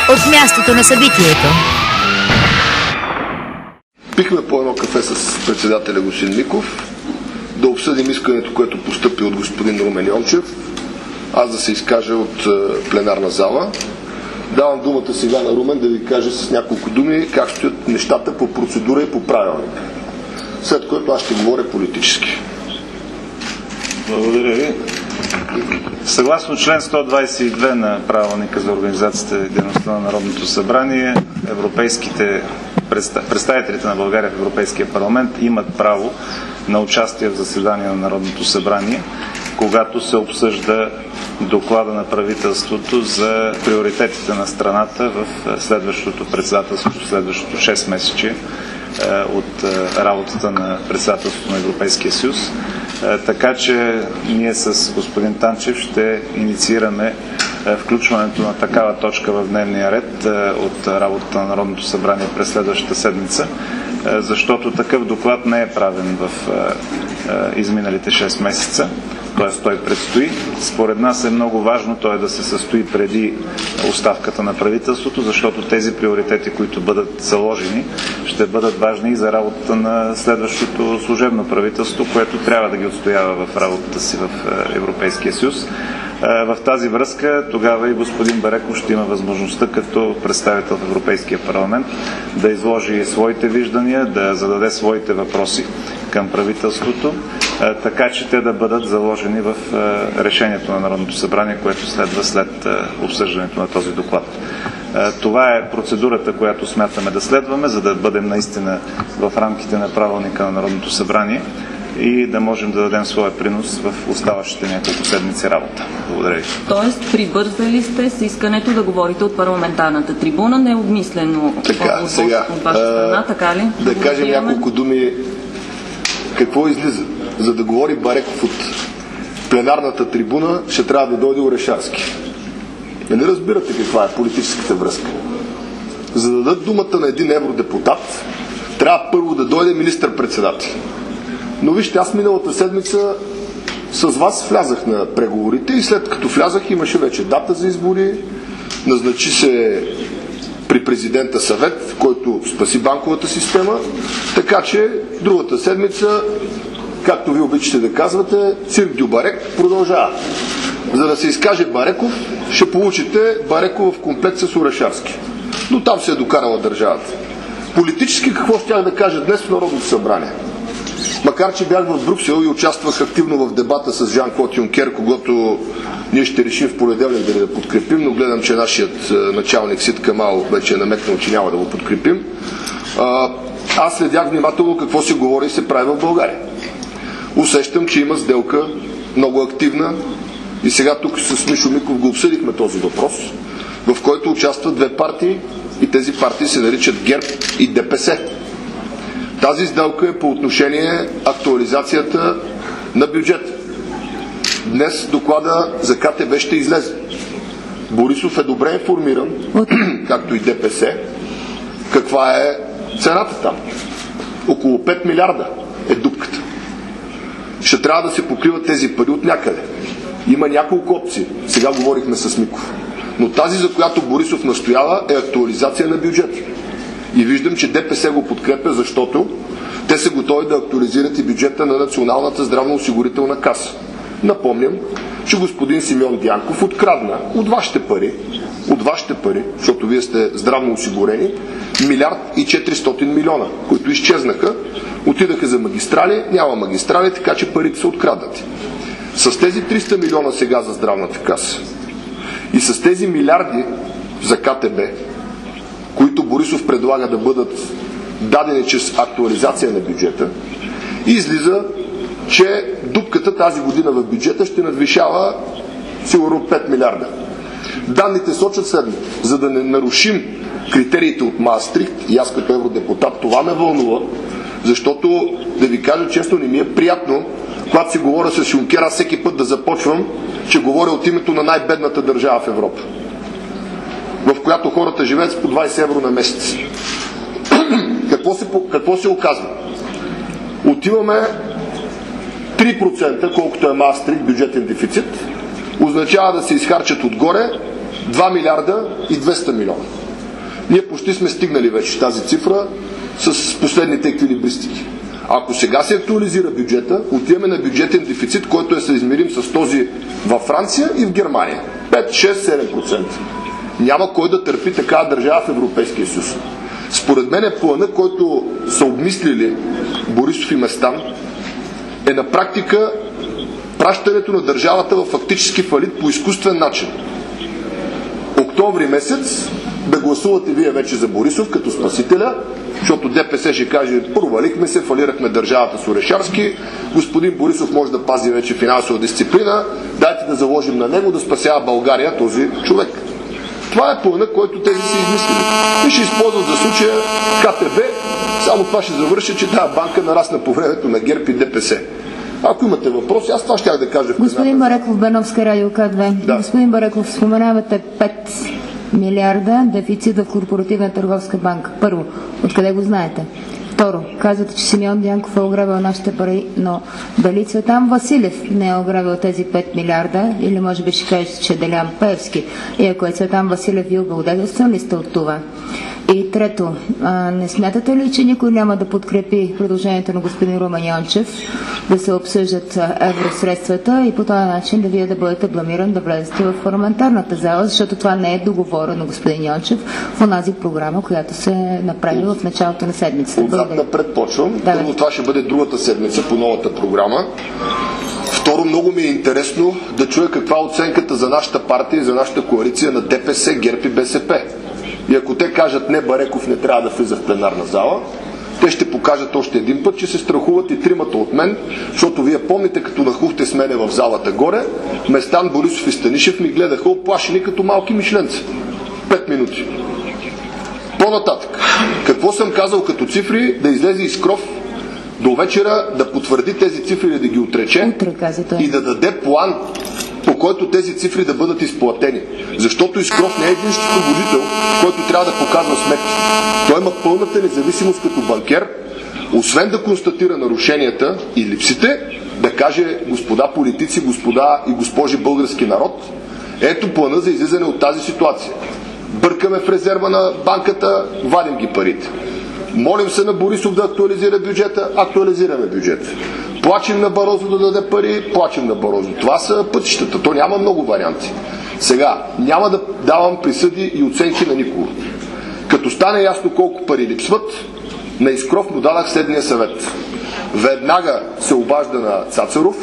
от мястото на събитието. Пихме по едно кафе с председателя господин Миков, да обсъдим искането, което постъпи от господин Румен Йончев, аз да се изкажа от пленарна зала. Давам думата сега на Румен да ви каже с няколко думи как стоят нещата по процедура и по правилник. След което аз ще говоря политически. Благодаря ви. Съгласно член 122 на Правилника за организацията и дейността на Народното събрание, представителите на България в Европейския парламент имат право на участие в заседание на Народното събрание, когато се обсъжда доклада на правителството за приоритетите на страната в следващото председателство, следващото 6 месече от работата на председателството на Европейския съюз. Така че ние с господин Танчев ще инициираме включването на такава точка в дневния ред от работата на Народното събрание през следващата седмица, защото такъв доклад не е правен в изминалите 6 месеца, т.е. той предстои. Според нас е много важно той да се състои преди оставката на правителството, защото тези приоритети, които бъдат заложени, ще бъдат важни и за работата на следващото служебно правителство, което трябва да ги отстоява в работата си в Европейския съюз. В тази връзка тогава и господин Бареков ще има възможността като представител в Европейския парламент да изложи своите виждания, да зададе своите въпроси към правителството, така че те да бъдат заложени в решението на Народното събрание, което следва след обсъждането на този доклад. Това е процедурата, която смятаме да следваме, за да бъдем наистина в рамките на правилника на Народното събрание и да можем да дадем своя принос в оставащите няколко седмици работа. Благодаря ви. Тоест, прибързали сте с искането да говорите от парламентарната трибуна, необмислено от ваша страна, така ли? Да кажем няколко думи какво излиза. За да говори Бареков от пленарната трибуна, ще трябва да дойде Орешарски. Не разбирате каква е политическата връзка. За да дадат думата на един евродепутат, трябва първо да дойде министър-председател. Но вижте, аз миналата седмица с вас влязах на преговорите и след като влязах имаше вече дата за избори, назначи се при президента съвет, който спаси банковата система, така че другата седмица, както ви обичате да казвате, цирк дю Барек продължава. За да се изкаже Бареков, ще получите Бареков в комплект с Орешарски. Но там се е докарала държавата. Политически какво щях да кажа днес в Народното събрание? Макар че бях в Брюксел и участвах активно в дебата с Жан-Клод Юнкер, когато ние ще решим в понеделник да подкрепим, но гледам, че нашият началник Сид Камал вече е намекнал, че няма да го подкрепим. Аз следях внимателно какво се говори и се прави в България. Усещам, че има сделка много активна и сега тук с Мишо Миков го обсъдихме този въпрос, в който участват две партии и тези партии се наричат ГЕРБ и ДПС. Тази сделка е по отношение актуализацията на бюджета. Днес доклада за КТБ ще излезе. Борисов е добре информиран, както и ДПС, каква е цената там. Около 5 милиарда е дупката. Ще трябва да се покриват тези пари от някъде. Има няколко опции. Сега говорихме с Миков. Но тази, за която Борисов настоява, е актуализация на бюджета. И виждам, че ДПС го подкрепя, защото те са готови да актуализират и бюджета на Националната здравноосигурителна каса. Напомням, че господин Симеон Дянков открадна от вашите пари, защото вие сте здравно осигурени, 1 милиард 400 милиона, които изчезнаха, отидаха за магистрали, няма магистрали, така че парите са откраднати. С тези 300 милиона сега за здравната каса и с тези милиарди за КТБ, които Борисов предлага да бъдат дадени чрез актуализация на бюджета, излиза, че дупката тази година в бюджета ще надвишава сигурно 5 милиарда. Данните сочат следното. За да не нарушим критериите от Маастрихт, и аз като евродепутат това ме вълнува, защото, да ви кажа честно, не ми е приятно, когато си говоря с Юнкер, аз всеки път да започвам, че говоря от името на най-бедната държава в Европа, в която хората живеят с по 20 евро на месец. Какво се оказва? Отиваме 3%, колкото е Маастрихт, бюджетен дефицит, означава да се изхарчат отгоре 2 милиарда и 200 милиона. Ние почти сме стигнали вече тази цифра с последните еквилибристики. Ако сега се актуализира бюджета, отиваме на бюджетен дефицит, който е съизмерим с този във Франция и в Германия. 5, 6, 7%. Няма кой да търпи такава държава в Европейския съюз. Според мен плана, който са обмислили Борисов и Местан, е на практика пращането на държавата в фактически фалит по изкуствен начин. Октомври месец да гласувате вие вече за Борисов като спасителя, защото ДПС ще каже: провалихме се, фалирахме държавата с Орешарски, господин Борисов може да пази вече финансова дисциплина, дайте да заложим на него да спасява България този човек. Това е плана, който тези са измислили. И ще използват за случая КТБ, само това ще завърши, че тази банка нарасна по времето на ГЕРБ и ДПС. Ако имате въпроси, аз това щях да кажа в Господин Бареков, Беновска, Радио К2. Да. Господин Бареков, споменавате 5 милиарда дефицит в Корпоративна търговска банка. Първо, откъде го знаете? Второ, казвате, че Симеон Дянков е ограбил нашите пари, но дали Цветан Василев не е ограбил тези 5 милиарда, или може би ще кажете, че е Делян Пеевски? И ако е Цветан Василев, вие обладетелстван ли сте от това? И трето, не смятате ли, че никой няма да подкрепи предложението на господин Румен Йончев да се обсъждат евросредствата и по този начин да вие да бъдете бламиран да влезете в парламентарната зала, защото това не е договорено, господин Йончев, в онази програма, която се направи в началото на седмицата? Отзад напред почвам. Първо, това ще бъде другата седмица по новата програма. Второ, много ми е интересно да чуя каква е оценката за нашата партия и за нашата коалиция на ДПС, ГЕРБ и БСП. И ако те кажат: не, Бареков не трябва да влиза в пленарна зала, те ще покажат още един път, че се страхуват и тримата от мен, защото вие помните, като нахухте с мене в залата горе, Местан, Борисов и Станишев ми гледаха оплашени като малки мишленца. 5 минути. По-нататък. Какво съм казал като цифри? Да излезе Искров до вечера, да потвърди тези цифри или да ги отрече и да даде план, по който тези цифри да бъдат изплатени. Защото Искров не е един счетоводител, който трябва да показва сметки. Той има пълната независимост като банкер, освен да констатира нарушенията и липсите, да каже: господа политици, господа и госпожи български народ, ето плана за излизане от тази ситуация. Бъркаме в резерва на банката, вадим ги парите. Молим се на Борисов да актуализира бюджета, актуализираме бюджета. Плачем на Барозо да даде пари, плачем на Барозо. Това са пътищата, то няма много варианти. Сега, няма да давам присъди и оценки на никого. Като стане ясно колко пари липсват, на Искров му дадах следния съвет. Веднага се обажда на Цацаров,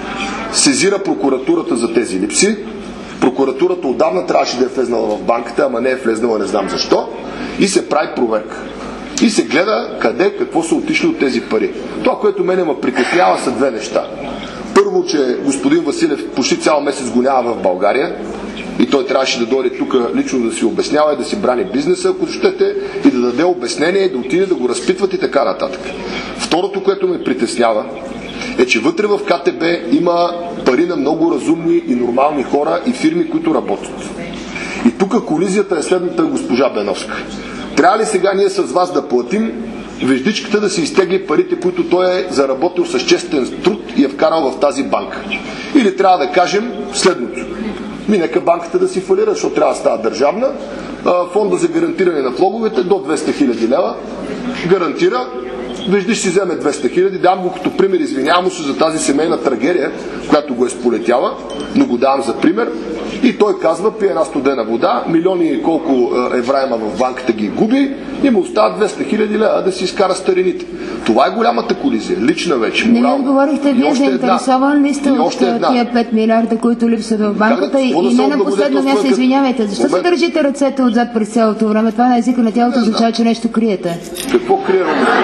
сезира прокуратурата за тези липси. Прокуратурата отдавна трябваше да е влезнала в банката, ама не е влезнала, не знам защо, и се прави проверка. И се гледа къде, какво са отишли от тези пари. Това, което мене ме притеснява, са две неща. Първо, че господин Василев почти цял месец го няма в България и той трябваше да дойде тук лично да си обяснява и да си брани бизнеса, ако щете, и да даде обяснение, и да отиде да го разпитват и така нататък. Второто, което ме притеснява, е, че вътре в КТБ има пари на много разумни и нормални хора и фирми, които работят. И тук колизията е следната, госпожа Беновска. Трябва ли сега ние с вас да платим веждичката да си изтегли парите, които той е заработил с честен труд и е вкарал в тази банка? Или трябва да кажем следното: нека банката да си фалира, защото трябва да става държавна, фонда за гарантиране на влоговете до 200 000 лева гарантира, Веждиш си вземе 200 000, давам го като пример, извинявам се за тази семейна трагедия, която го е сполетяла, но го давам за пример. И той казва: пие една студена вода, милиони колко евра има в банката ги губи и му остават 200 000 лева да си изкара старините. Това е голямата колизия, лична вече, морална. Не отговорихте, вие заинтересован ли сте от тия 5 милиарда, които липсват в банката, и не на последно място, извинявайте, защо се държите ръцете отзад през цялото време? Това на езика на тялото означава, че нещо криете. Какво крия?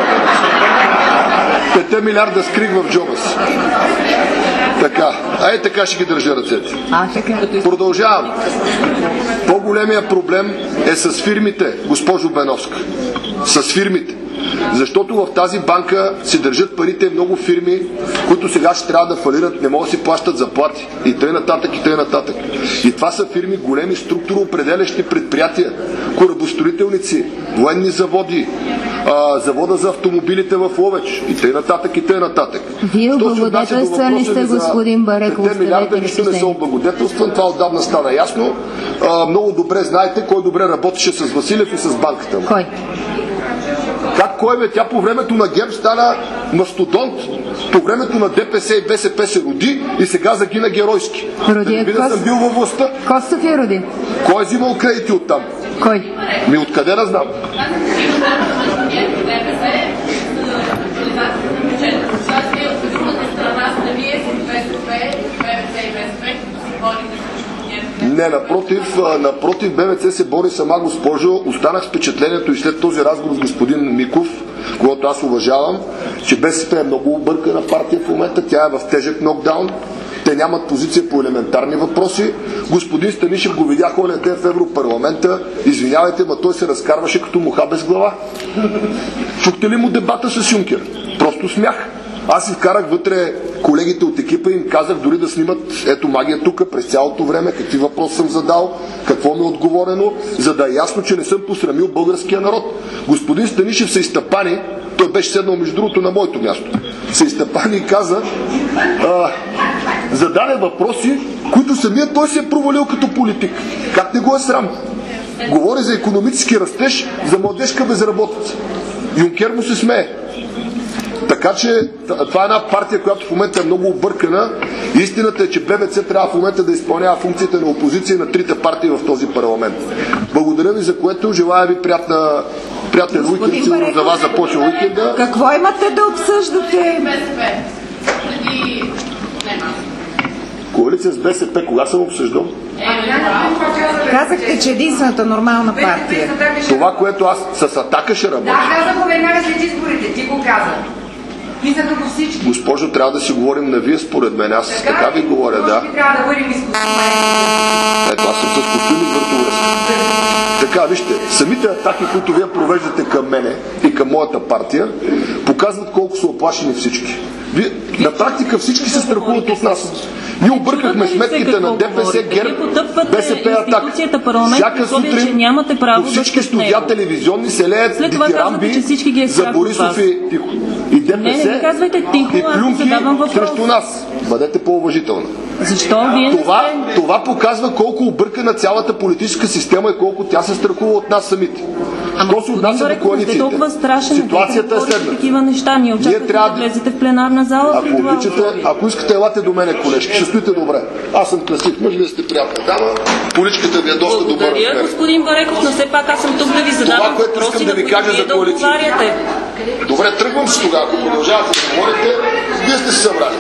5 милиарда скрих в джоба си. Така, така ще ги държа ръцете. Продължавам. По-големия проблем е с фирмите, госпожо Беновска. С фирмите. Защото в тази банка си държат парите много фирми, които сега ще трябва да фалират, не могат да си плащат заплати. И тъй нататък, и тъй нататък. И това са фирми, големи структуроопределящи предприятия, корабостроителници, военни заводи, завода за автомобилите в Ловеч и т.н. и т.н. Вие облагодетелстван ли сте, господин Бареков? 5 милиарда нищо не са облагодетелстван, това отдавна стана ясно. Много добре знаете кой добре работеше с Василев и с банката му. Кой? Как кой бе? Тя по времето на ГЕРБ стана мастодонт, по времето на ДПС и БСП се роди и сега загина геройски. Роди да съм бил във властта. Костов я роди. Кой е взимал кредити оттам? Кой? Откъде да знам? Не, напротив, БМЦ се бори сама, госпожо. Останах с впечатлението и след този разговор с господин Миков, когато аз уважавам, че БСП е много объркана партия в момента, тя е в тежък нокдаун, те нямат позиция по елементарни въпроси. Господин Станишев го видях оня ден в Европарламента, извинявайте, ма той се разкарваше като муха без глава. Чухте ли му дебата с Юнкер? Просто смях. Аз си вкарах вътре колегите от екипа и им казах дори да снимат ето магия тук през цялото време, какви въпроси съм задал, какво ми е отговорено, за да е ясно, че не съм посрамил българския народ. Господин Станишев се изтъпани, той беше седнал между другото на моето място, се изтъпани и каза, зададе въпроси, които самият той се е провалил като политик. Как не го е срам? Говори за икономически растеж, за младежка безработица. Юнкер му се смее. Така че това е една партия, която в момента е много объркана. Истината е, че БМЦ трябва в момента да изпълнява функциите на опозиция на трите партии в този парламент. Благодаря ви за което. Желая ви приятен уикенд. Сигурно за вас започва уикенда. Какво имате да обсъждате? Коалиция с БСП. Кога съм обсъждал? Казахте, че единствената нормална партия. Това, което аз с Атака ще работя. Да, казах го веднага след изборите. Ти го каза. Писаха го всички. Госпожо, трябва да си говорим на вие според мен. Аз така ви говоря, да. Трябва да бъдем изкуствени. Ето, аз съм с костюм и въртовръзка. Така, вижте, самите атаки, които вие провеждате към мене и към моята партия, показват колко са оплашени всички. На практика всички се страхуват от нас. Ние объркахме сметките на ДПС, ГЕРБ, БСП, Атака. Всяка сутрин по всички студия телевизионни се леят дитирамби за Борисов и ДПС и плюнки срещу нас. Бъдете по-уважителна. Защо вие това показва колко объркана цялата политическа система и колко тя се страхува от нас самите. Що се отнася до коалициите? Ситуацията е следна. Ние очакваме да влезете в пленарна зала. Ако искате, елате до мене, колежки. Ще стоите добре. Аз съм красив мъж, вие сте приятна дама. Поличката ви е доста добра. Благодаря, господин Бареков, но все пак аз съм тук да ви задавам въпроси, да ви кажа за коалицията. Добре, тръгвам се тогава. Ако продължавате да говорите, вие сте се събрали.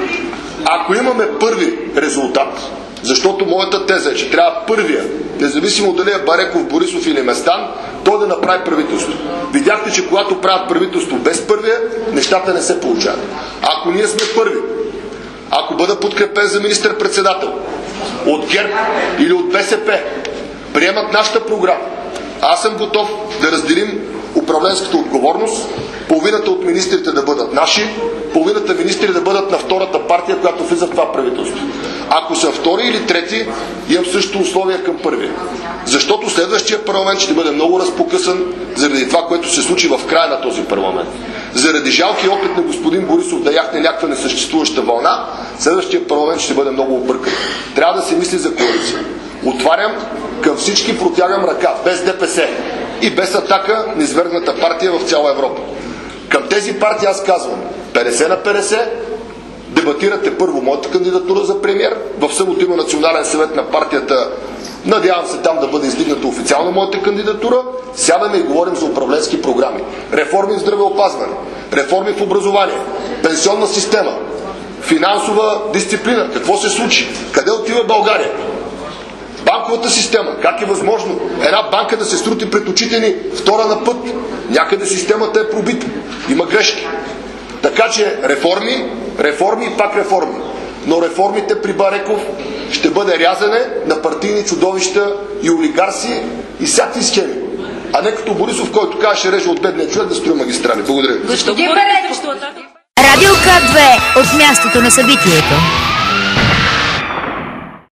Ако имаме първи резултат, защото моята теза е, че трябва първия, независимо дали е Бареков, Борисов или Местан, той да направи правителство. Видяхте, че когато правят правителство без първия, нещата не се получават. Ако ние сме първи, ако бъда подкрепен за министър-председател от ГЕРБ или от БСП, приемат нашата програма, аз съм готов да разделим управленската отговорност, половината от министрите да бъдат наши, половината министри да бъдат на втората партия, която влиза в това правителство. Ако са втори или трети, имам същото условие към първия. Защото следващия парламент ще бъде много разпокъсан заради това, което се случи в края на този парламент. Заради жалки опит на господин Борисов да яхне някаква несъществуваща вълна, следващия парламент ще бъде много объркан. Трябва да се мисли за коалиция. Отварям към всички, протягам ръка, без ДПС и без Атака, низвергната партия в цяла Европа. Към тези партии аз казвам 50 на 50, дебатирате първо моята кандидатура за премиер, в събота има национален съвет на партията, надявам се там да бъде издигната официално моята кандидатура, сядаме и говорим за управленски програми. Реформи в здравеопазване, реформи в образование, пенсионна система, финансова дисциплина. Какво се случи? Къде отива България? Банковата система. Как е възможно една банка да се срути пред очите ни втора на път? Някъде системата е пробита. Има грешки. Така че реформи и пак реформи. Но реформите при Бареков ще бъде рязане на партийни чудовища и олигарси и всякакви схеми. А не като Борисов, който каже, ще реже от бедния човек да строи магистрали. Благодаря ви. Радио К2 от мястото на събитието.